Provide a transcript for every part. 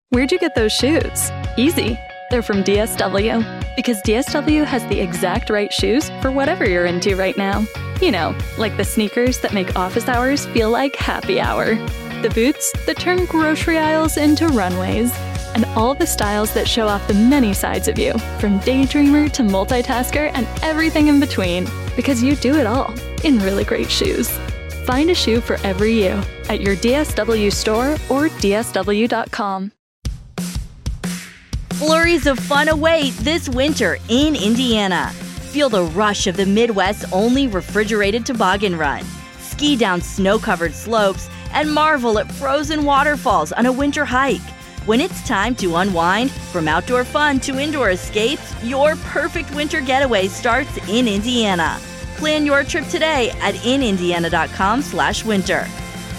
Where'd you get those shoes? Easy. They're from DSW. Because DSW has the exact right shoes for whatever you're into right now. You know, like the sneakers that make office hours feel like happy hour. The boots that turn grocery aisles into runways. And all the styles that show off the many sides of you, from daydreamer to multitasker and everything in between. Because you do it all in really great shoes. Find a shoe for every you at your DSW store or DSW.com. Flurries of fun await this winter in Indiana. Feel the rush of the Midwest's only refrigerated toboggan run. Ski down snow-covered slopes and marvel at frozen waterfalls on a winter hike. When it's time to unwind, from outdoor fun to indoor escapes, your perfect winter getaway starts in Indiana. Plan your trip today at inindiana.com/winter.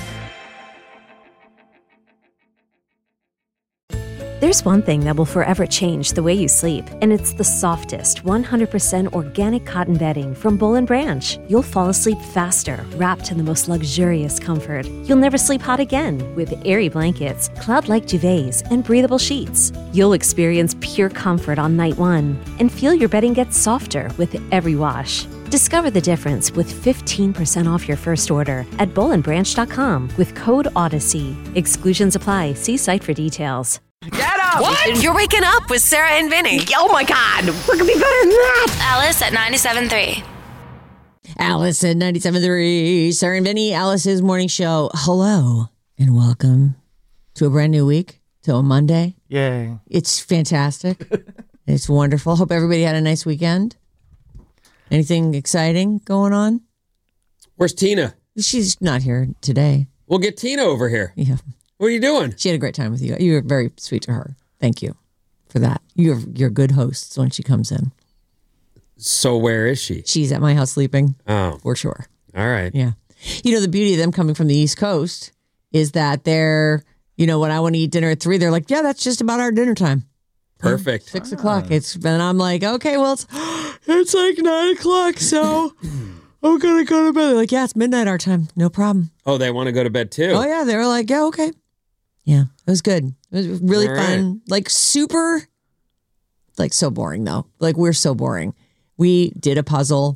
There's one thing that will forever change the way you sleep, and it's the softest, 100% organic cotton bedding from Boll & Branch. You'll fall asleep faster, wrapped in the most luxurious comfort. You'll never sleep hot again with airy blankets, cloud-like duvets, and breathable sheets. You'll experience pure comfort on night one and feel your bedding gets softer with every wash. Discover the difference with 15% off your first order at bollandbranch.com with code Odyssey. Exclusions apply. See site for details. Get up! What? You're waking up with Sarah and Vinny. Oh my God! What could be better than that? Alice at 97.3. Alice at 97.3. Sarah and Vinny, Alice's morning show. Hello and welcome to a brand new week, to a Monday. Yay. It's fantastic. It's wonderful. Hope everybody had a nice weekend. Anything exciting going on? Where's Tina? She's not here today. We'll get Tina over here. Yeah. What are you doing? She had a great time with you. You were very sweet to her. Thank you for that. You're good hosts when she comes in. So where is she? She's at my house sleeping. Oh. For sure. All right. Yeah. You know, the beauty of them coming from the East Coast is that they're, you know, when I want to eat dinner at 3, they're like, yeah, that's just about our dinner time. Perfect. 6 o'clock. And I'm like, okay, well, it's like 9 o'clock, so I'm going to go to bed. They're like, yeah, it's midnight our time. No problem. Oh, they want to go to bed too? Oh, yeah. They were like, yeah, okay. Yeah, it was good. It was really All fun. right. Like super, like so boring though. Like we're so boring. We did a puzzle.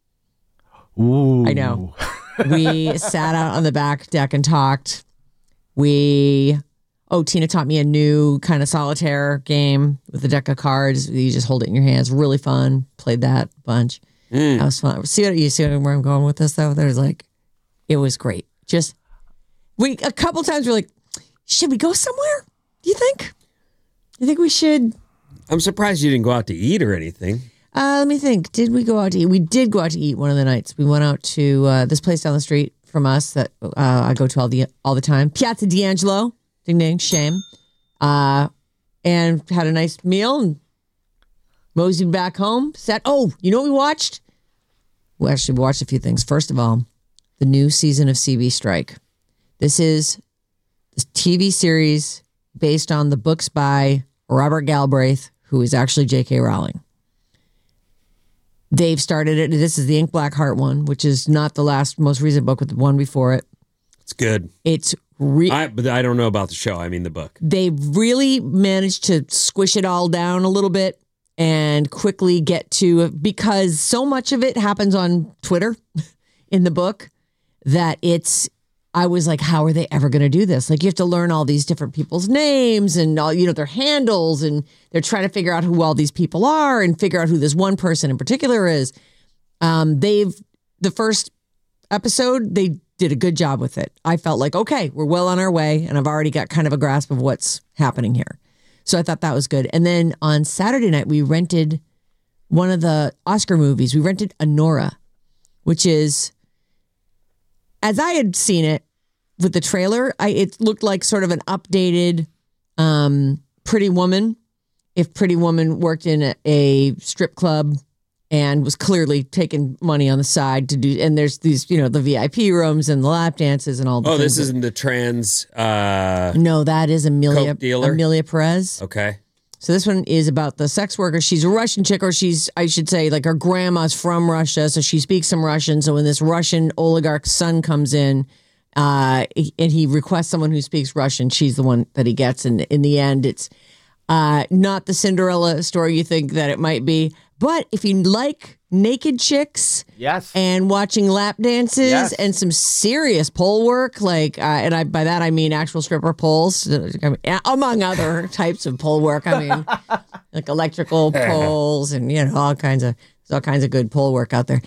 Ooh. I know. We sat out on the back deck and talked. Tina taught me a new kind of solitaire game with a deck of cards. You just hold it in your hands. Really fun. Played that a bunch. That was fun. See where I'm going with this though? There's like, it was great. Just a couple times we're like, should we go somewhere? Do you think? You think we should? I'm surprised you didn't go out to eat or anything. Let me think. Did we go out to eat? We did go out to eat one of the nights. We went out to this place down the street from us that I go to all the time. Piazza D'Angelo. Ding ding. Shame. And had a nice meal and moseyed back home. You know what we watched? We watched a few things. First of all, the new season of CB Strike. This is this TV series based on the books by Robert Galbraith, who is actually J.K. Rowling. They've started it. This is the Ink Black Heart one, which is not the most recent book, but the one before it. It's good. It's but I don't know about the show. I mean the book. They really managed to squish it all down a little bit and quickly get to, because so much of it happens on Twitter in the book that I was like, how are they ever going to do this? Like, you have to learn all these different people's names and all, their handles, and they're trying to figure out who all these people are and figure out who this one person in particular is. The first episode, they did a good job with it. I felt like, okay, we're well on our way, and I've already got kind of a grasp of what's happening here. So I thought that was good. And then on Saturday night, we rented one of the Oscar movies. We rented Anora, which is, as I had seen it with the trailer, it looked like sort of an updated Pretty Woman. If Pretty Woman worked in a strip club and was clearly taking money on the side to do, and there's these, the VIP rooms and the lap dances and all the things. This isn't the trans... No, that is coke dealer? Amelia Perez. Okay. So this one is about the sex worker. She's a Russian chick, or I should say, like, her grandma's from Russia, so she speaks some Russian. So when this Russian oligarch's son comes in, And he requests someone who speaks Russian. She's the one that he gets. And in the end, it's not the Cinderella story you think that it might be. But if you like naked chicks, Yes. and watching lap dances Yes. and some serious pole work, like, and by that I mean actual stripper poles, among other types of pole work. I mean, like electrical poles and all kinds of good pole work out there.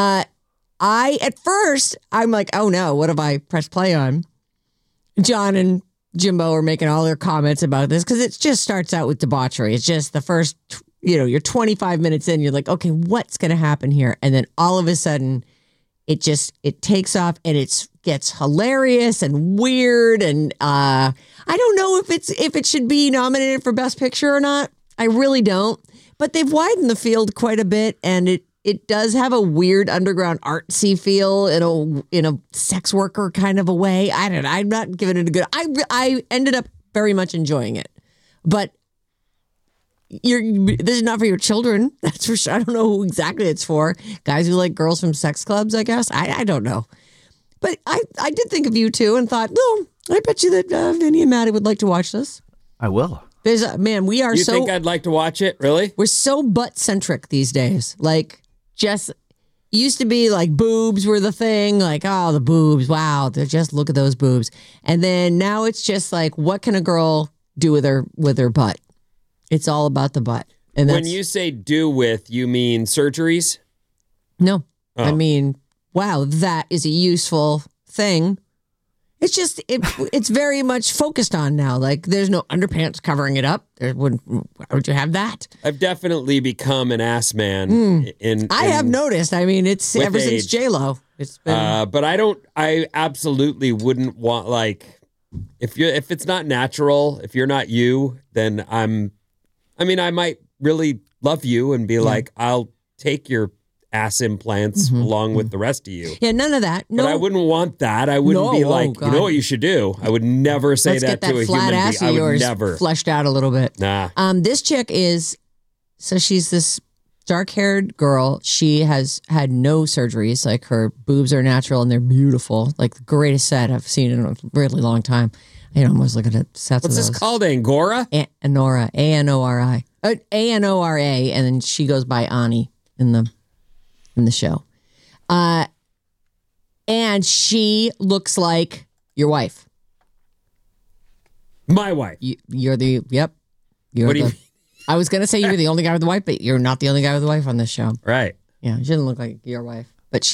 At first I'm like, oh no, what have I pressed play on? John and Jimbo are making all their comments about this because it just starts out with debauchery. It's just the first, you're 25 minutes in, you're like, okay, what's going to happen here? And then all of a sudden it takes off and it gets hilarious and weird. And I don't know if it should be nominated for Best Picture or not. I really don't. But they've widened the field quite a bit, and it does have a weird underground artsy feel in a sex worker kind of a way. I don't know. I'm not giving it a good. I ended up very much enjoying it, but this is not for your children. That's for sure. I don't know who exactly it's for. Guys who like girls from sex clubs, I guess. I don't know. But I did think of you too and thought, no, I bet you that Vinny and Maddie would like to watch this. I will. We are You so. think I'd like to watch it? Really? We're so butt centric these days. Like, just used to be like boobs were the thing. Like, oh, the boobs. Wow. Just look at those boobs. And then now it's just like, what can a girl do with her butt? It's all about the butt. And When you say do with, you mean surgeries? No. Oh. I mean, wow, that is a useful thing. It's just, it's very much focused on now. Like, there's no underpants covering it up. Why would you have that? I've definitely become an ass man. I have noticed. I mean, it's with ever since age. J-Lo. It's been. But I absolutely wouldn't want, like, if it's not natural, if you're not you, then I might really love you and be like, I'll take your ass implants along with the rest of you. Yeah, none of that. No, But I wouldn't want that. I wouldn't be No, like, God. you know what you should do? I would never say Let's that get to a flat human ass being. of I would yours never. fleshed out a little bit. Nah. This chick she's this dark-haired girl. She has had no surgeries. Like, her boobs are natural and they're beautiful. Like, the greatest set I've seen in a really long time. I'm always looking at sets What's of this those. called? Angora? Anora, A-N-O-R-I. A-N-O-R-A, and then she goes by Ani in the show. And she looks like your wife. My wife. You're the, yep. What do you mean? I was going to say you were the only guy with a wife, but you're not the only guy with a wife on this show. Right. Yeah, she doesn't look like your wife. But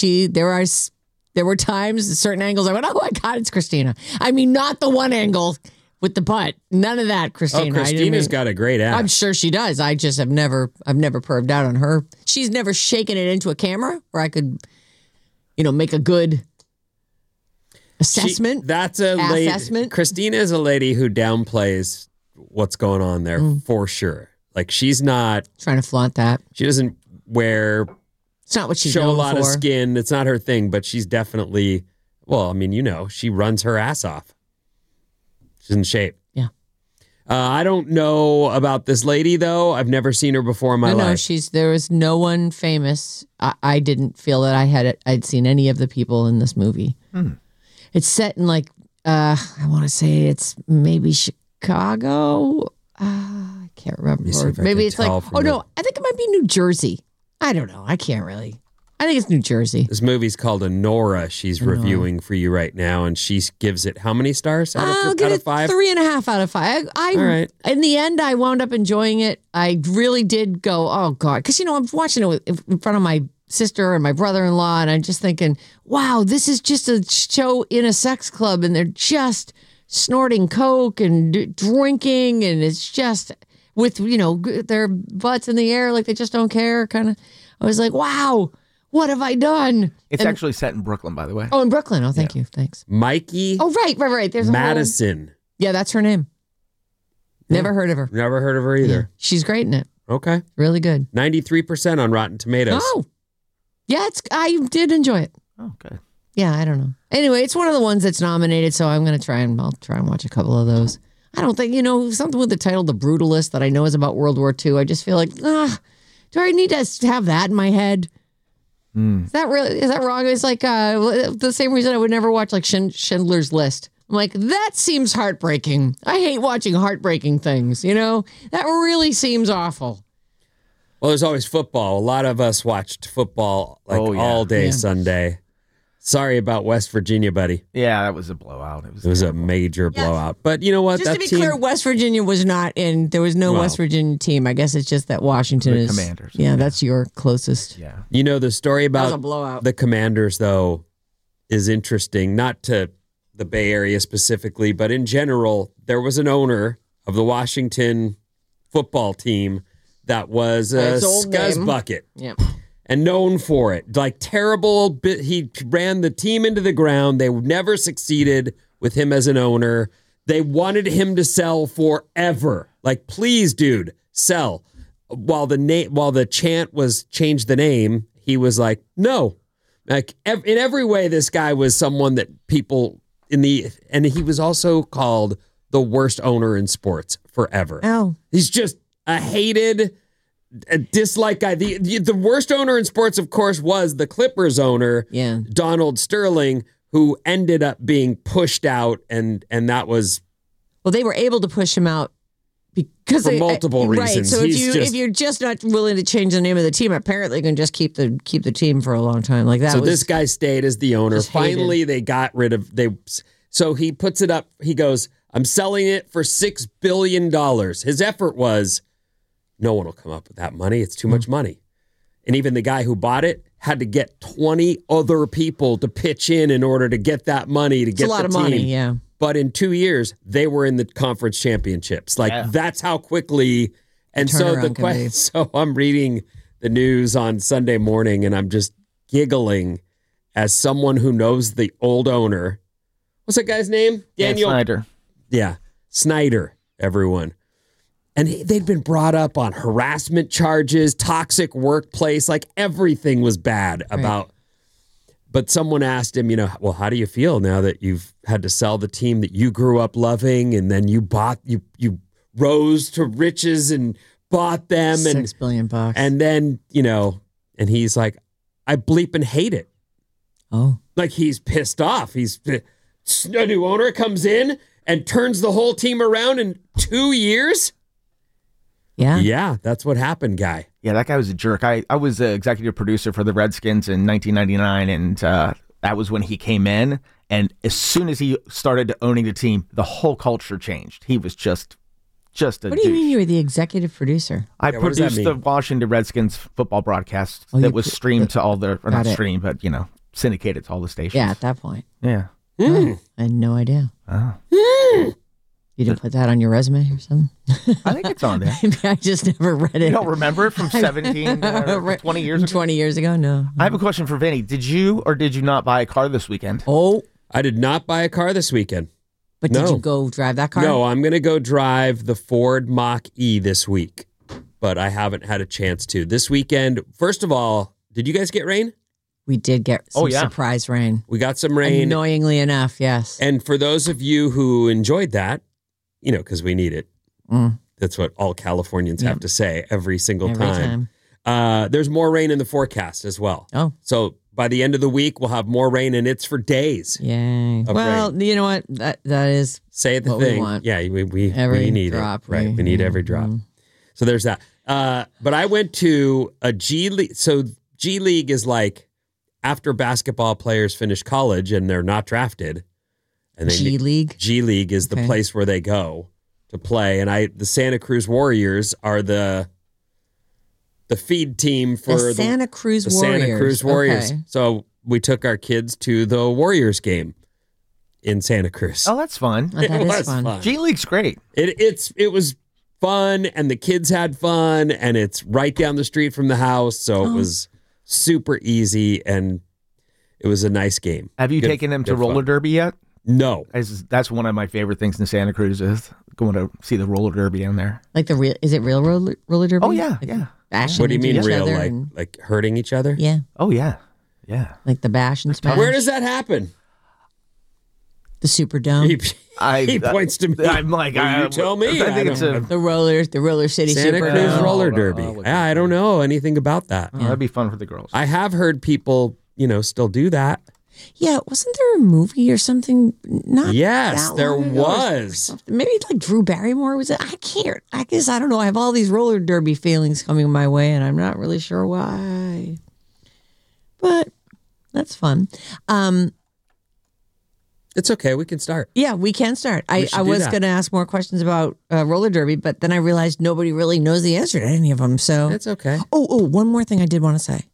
there were times, certain angles, I went, oh my God, it's Christina. I mean, not the one angle with the butt. None of that, Christina. Oh, Christina's got a great ass. I'm sure she does. I just I've never perved out on her. She's never shaken it into a camera where I could, make a good assessment. That's a lady. Assessment. Christina is a lady who downplays what's going on there for sure. Like, she's not Trying to flaunt that. She doesn't wear It's not what she's show a known lot for. of skin. It's not her thing. But she's definitely. Well, I mean, she runs her ass off. She's in shape. Yeah. I don't know about this lady though. I've never seen her before in my life. No, there was no one famous. I didn't feel that I'd seen any of the people in this movie. It's set in like I want to say it's maybe Chicago. I can't remember. Let me see if I Maybe can it's like tell from I think it might be New Jersey. I don't know. I can't really. I think it's New Jersey. This movie's called Anora. She's reviewing for you right now, and she gives it how many stars I'll give it 5? 3.5 out of 5. All right. In the end, I wound up enjoying it. I really did go, oh God, because I'm watching it in front of my sister and my brother-in-law, and I'm just thinking, wow, this is just a show in a sex club, and they're just snorting coke and drinking, and it's just with their butts in the air like they just don't care. Kind of, I was like, wow. What have I done? It's actually set in Brooklyn, by the way. Oh, in Brooklyn. Oh, thank you. Thanks. Mikey Oh, right. There's Madison. Yeah, that's her name. Never heard of her. Never heard of her either. Yeah, she's great in it. Okay. Really good. 93% on Rotten Tomatoes. Oh, yeah. I did enjoy it. Oh, good. Yeah, I don't know. Anyway, it's one of the ones that's nominated, so I'll try and watch a couple of those. I don't think something with the title "The Brutalist" that I know is about World War II. I just feel like, do I need to have that in my head? Is that wrong? It's like the same reason I would never watch like Schindler's List. I'm like, that seems heartbreaking. I hate watching heartbreaking things, you know? That really seems awful. Well, there's always football. A lot of us watched football all day Sunday. Sorry about West Virginia, buddy. Yeah, that was a blowout. It was a major blowout. But you know what? Just to be clear, West Virginia was not in. There was no West Virginia team. I guess it's just that Washington the is. Commanders. Yeah, that's your closest. Yeah. You know, the story was a about blowout. the Commanders, though, is interesting. Not to the Bay Area specifically, but in general, there was an owner of the Washington football team that was a scuzz bucket. Yeah. And known for it. Like terrible, he ran the team into the ground. They never succeeded with him as an owner. They wanted him to sell forever. Like, please, dude, sell. While the chant was change the name, he was like, no. Like in every way, this guy was someone that people and he was also called the worst owner in sports forever. Oh, he's just a hated. A dislike guy. The worst owner in sports, of course, was the Clippers owner, Donald Sterling, who ended up being pushed out, and that was. Well, they were able to push him out because for multiple reasons. Right. So if you're just not willing to change the name of the team, apparently you can just keep the team for a long time like that. So this guy stayed as the owner. Finally, they got rid of So he puts it up. He goes, "I'm selling it for $6 billion." His effort was. No one will come up with that money. It's too much money. And even the guy who bought it had to get 20 other people to pitch in order to get that money to get the team. It's a lot of money, yeah. But in 2 years, they were in the conference championships. Like, that's how quickly. And so so I'm reading the news on Sunday morning, and I'm just giggling as someone who knows the old owner. What's that guy's name? Daniel Snyder. Yeah, Snyder, everyone. And they'd been brought up on harassment charges, toxic workplace, like everything was bad about. But someone asked him, well, how do you feel now that you've had to sell the team that you grew up loving, and then you rose to riches and bought them $6 billion. And then, and he's like, I bleep and hate it. Oh. Like he's pissed off. A new owner comes in and turns the whole team around in 2 years. Yeah. Yeah, that's what happened, guy. Yeah, that guy was a jerk. I was the executive producer for the Redskins in 1999, and that was when he came in. And as soon as he started owning the team, the whole culture changed. He was just a What do you mean you were the executive producer? I produced the Washington Redskins football broadcast that was streamed to all the, or not streamed, but, syndicated to all the stations. Yeah, at that point. Yeah. Oh, I had no idea. Oh. You didn't put that on your resume or something? I think it's on there. Maybe I just never read it. You don't remember it from 20 years ago? 20 years ago? No. I have a question for Vinny. Did you or did you not buy a car this weekend? Oh. I did not buy a car this weekend. But did you go drive that car? No, I'm going to go drive the Ford Mach-E this week. But I haven't had a chance to. This weekend, first of all, did you guys get rain? We did get some surprise rain. We got some rain. Annoyingly enough, yes. And for those of you who enjoyed that, because we need it. That's what all Californians have to say every single time. There's more rain in the forecast as well. Oh. So by the end of the week, we'll have more rain, and it's for days. Yay. Well, rain. You know what? That is Say the what thing. We want. Yeah, we need drop, it. Right. We need every drop. So there's that. But I went to a G League. So G League is like after basketball players finish college and they're not drafted. And G League? G League is the place where they go to play. And the Santa Cruz Warriors are the feed team for the Santa Cruz Warriors. Santa Cruz Warriors. Okay. So we took our kids to the Warriors game in Santa Cruz. Oh, that's fun. Oh, that is fun. G League's great. It was fun, and the kids had fun, and it's right down the street from the house, so it was super easy, and it was a nice game. Have you taken them to roller derby yet? No. That's one of my favorite things in Santa Cruz is going to see the roller derby down there. Like is it real roller derby? Oh, yeah, like yeah. What do you mean real? Like hurting each other? Yeah. Oh, yeah. Yeah. Like the bash and smash? Where does that happen? The Superdome. He points to me. I'm like, you tell me. I think it's The Roller City Santa Superdome. Cruz Roller Derby. I don't know anything about that. Oh, that'd be fun for the girls. I have heard people, still do that. Yeah, wasn't there a movie or something? Not Yes, that there long ago or was. something. Maybe like Drew Barrymore was it? I guess I don't know. I have all these roller derby feelings coming my way, and I'm not really sure why. But that's fun. It's okay. We can start. Yeah, we can start. I should do was that. going to ask more questions about roller derby, but then I realized nobody really knows the answer to any of them. So It's okay. Oh, one more thing I did want to say.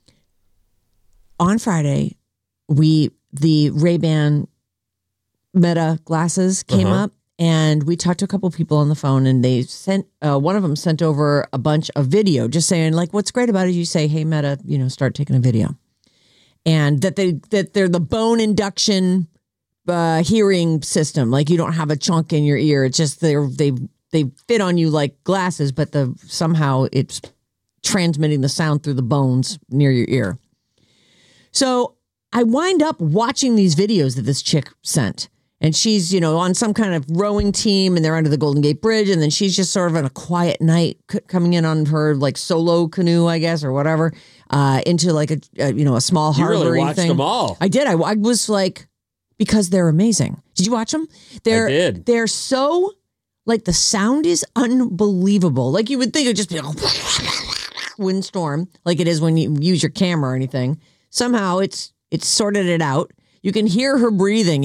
On Friday, the Ray-Ban Meta glasses came up, and we talked to a couple people on the phone, and they sent one of them sent over a bunch of video, just saying like, what's great about it is you say, hey Meta, start taking a video, and that they're the bone induction hearing system. Like you don't have a chunk in your ear. It's just they fit on you like glasses, but somehow it's transmitting the sound through the bones near your ear. So I wind up watching these videos that this chick sent, and she's, on some kind of rowing team, and they're under the Golden Gate Bridge, and then she's just sort of on a quiet night coming in on her like solo canoe, I guess, or whatever, into like a small harbor. You really watched thing. them all. I did. I was like, because they're amazing. Did you watch them? I did. They're so, like, the sound is unbelievable. Like you would think it would just be a windstorm, like it is when you use your camera or anything. Somehow it's sorted it out. You can hear her breathing,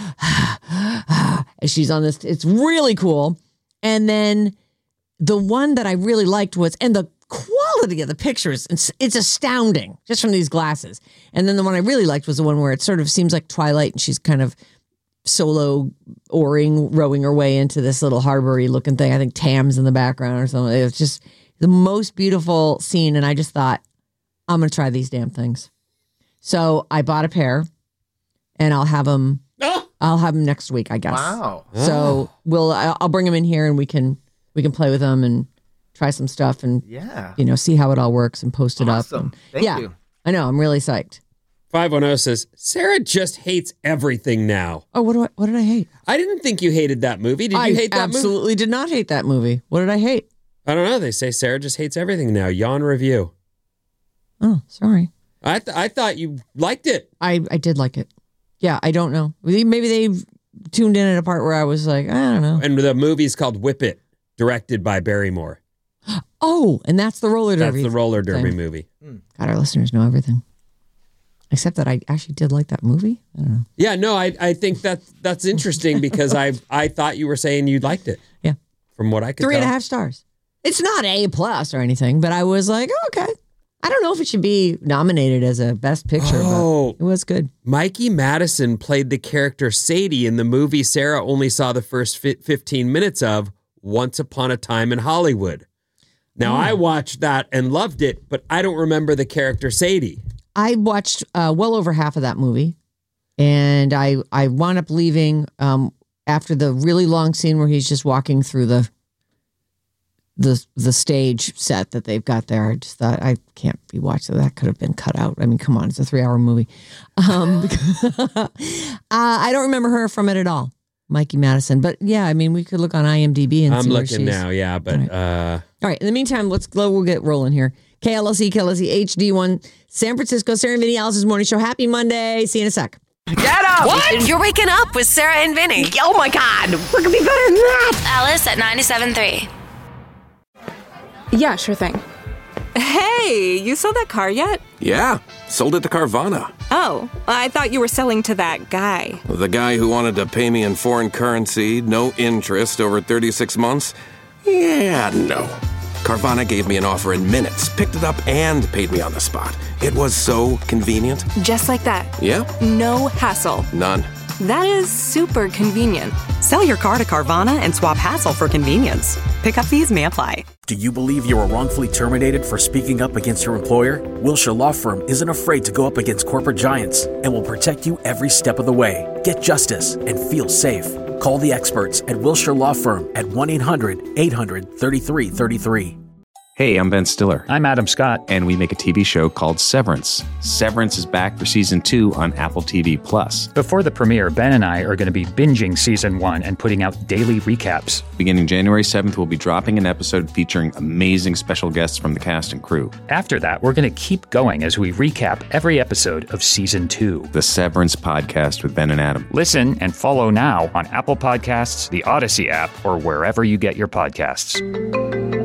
as she's on this. It's really cool. And then the one that I really liked was, and the quality of the pictures, it's astounding just from these glasses. And then the one I really liked was the one where it sort of seems like Twilight, and she's kind of solo rowing her way into this little harbor-y looking thing. I think Tam's in the background or something. It was just the most beautiful scene. And I just thought, I'm going to try these damn things. So I bought a pair, and I'll have them. I'll have them next week, I guess. Wow. So I'll bring them in here, and we can play with them and try some stuff, and see how it all works and post it up. And, Thank you. I know. I'm really psyched. 510 says Sarah just hates everything now. Oh, what did I hate? I didn't think you hated that movie. Did you hate that movie? I absolutely did not hate that movie. What did I hate? I don't know. They say Sarah just hates everything now. Yawn review. Oh, sorry. I thought you liked it. I did like it. Yeah, I don't know. Maybe they tuned in at a part where I was like, I don't know. And the movie's called Whip It, directed by Barrymore. Oh, and that's the roller derby. That's the roller derby thing. movie. God, our listeners know everything. Except that I actually did like that movie. I don't know. Yeah, no, I think that's interesting because I thought you were saying you liked it. Yeah. From what I could tell. 3.5 stars. It's not A+ or anything, but I was like, oh, okay. I don't know if it should be nominated as a Best Picture, but it was good. Mikey Madison played the character Sadie in the movie Sarah only saw the first 15 minutes of, Once Upon a Time in Hollywood. Now, I watched that and loved it, but I don't remember the character Sadie. I watched well over half of that movie, and I wound up leaving after the really long scene where he's just walking through the stage set that they've got there. I just thought, I can't be watching that. Could have been cut out. I mean, come on, it's a 3-hour movie. I don't remember her from it at all, Mikey Madison. But yeah, I mean, we could look on IMDb and I'm see where looking she's. now, yeah, but All right. In the meantime, we'll get rolling here. KLSE HD1, San Francisco, Sarah and Vinny, Alice's Morning Show. Happy Monday. See you in a sec. Get up! What? You're waking up with Sarah and Vinny. Oh my God! What could be better than that? Alice at 97.3. Yeah, sure thing. Hey, you sold that car yet? Yeah, sold it to Carvana. Oh, I thought you were selling to that guy. The guy who wanted to pay me in foreign currency, no interest, over 36 months? Yeah, no. Carvana gave me an offer in minutes, picked it up, and paid me on the spot. It was so convenient. Just like that. Yeah? No hassle. None. That is super convenient. Sell your car to Carvana and swap hassle for convenience. Pickup fees may apply. Do you believe you were wrongfully terminated for speaking up against your employer? Wilshire Law Firm isn't afraid to go up against corporate giants and will protect you every step of the way. Get justice and feel safe. Call the experts at Wilshire Law Firm at 1-800-800-3333. Hey, I'm Ben Stiller. I'm Adam Scott. And we make a TV show called Severance. Severance is back for season 2 on Apple TV+. Before the premiere, Ben and I are going to be binging season 1 and putting out daily recaps. Beginning January 7th, we'll be dropping an episode featuring amazing special guests from the cast and crew. After that, we're going to keep going as we recap every episode of season 2. The Severance Podcast with Ben and Adam. Listen and follow now on Apple Podcasts, the Odyssey app, or wherever you get your podcasts.